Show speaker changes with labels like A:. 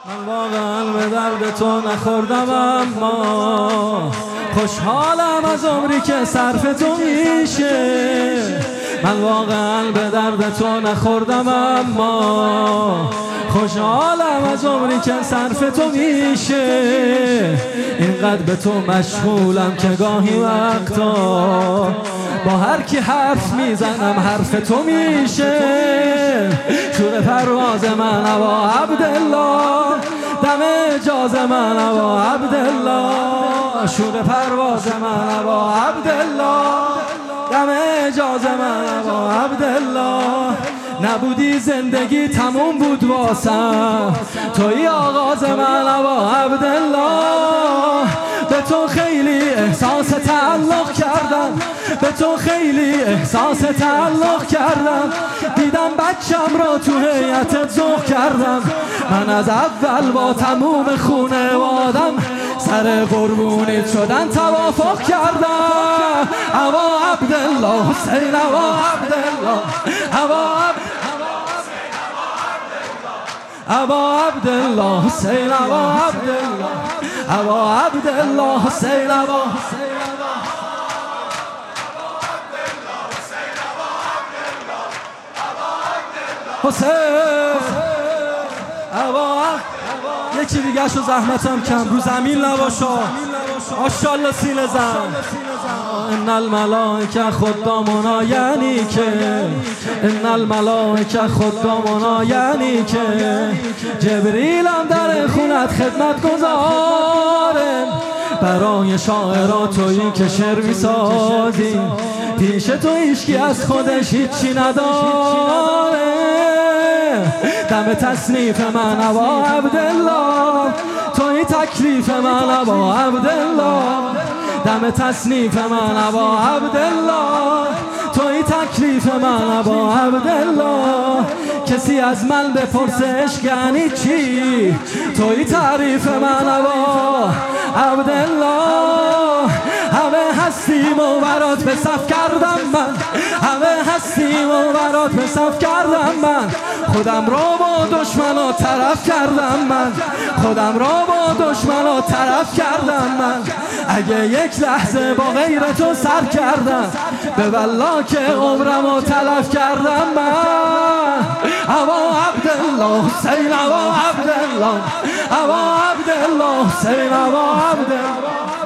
A: من واقعا به درد تو نخوردم، اما خوشحالم از عمری که صرف تو میشه. من واقعا به درد تو نخوردم، اما خوشحالم از عمری که صرف تو میشه. اینقدر به تو مشغولم که گاهی وقتا با هر کی حرف میزنم حرف تو میشه. شور پرواز من ابا عبدالله، دم اجاز من ابا عبدالله. شور پرواز من ابا عبدالله، دم اجاز من ابا عبدالله. نبودی زندگی تموم بود واسم، توی آغاز من ابا عبدالله. به تو خیلی احساس تعلق کردم، به تو خیلی احساس تعلق کردم. دیدم بچم را تو هیئتت ذوق کردم. من از اول با تموم خونوادم سر قربونیت شدن توافق کردم. ابا عبدالله حسین ابا عبدالله، ابا عبدالله حسین ابا عبدالله، ابا عبدالله حسین ابا حسین ابا. یکی دیگه شو زحمتم کم رو زمین نباشا. ماشاءالله سینه زن. ان الملائکه خدامنا، یعنی که ان الملائکه خدامنا، یعنی که جبریل هم در خونت خدمت گذاره. برای شاعرها تویی که شعر میسازی، پیش تو هیچکی از خودش هیچی نداره. دم تصنیف من ابا عبدالله، توی تکلیف من ابا عبدالله. دم تصنیف من ابا عبدالله، توی تکلیف من ابا عبدالله. کسی از من بپرسه عشق یعنی چی، توی تعریف من ابا عبدالله. همه هستیم و برات به صف کردم من، همه هستیم و برات به صف کردم من. خودم را با دشمنا طرف کردم من، خودم را با دشمنا طرف کردم من. اگه یک لحظه با غیر تو سر کردم، به والله که عمرمو تلف کردم من. ابا عبدالله حسین ابا عبدالله، ابا عبدالله حسین ابا عبدالله.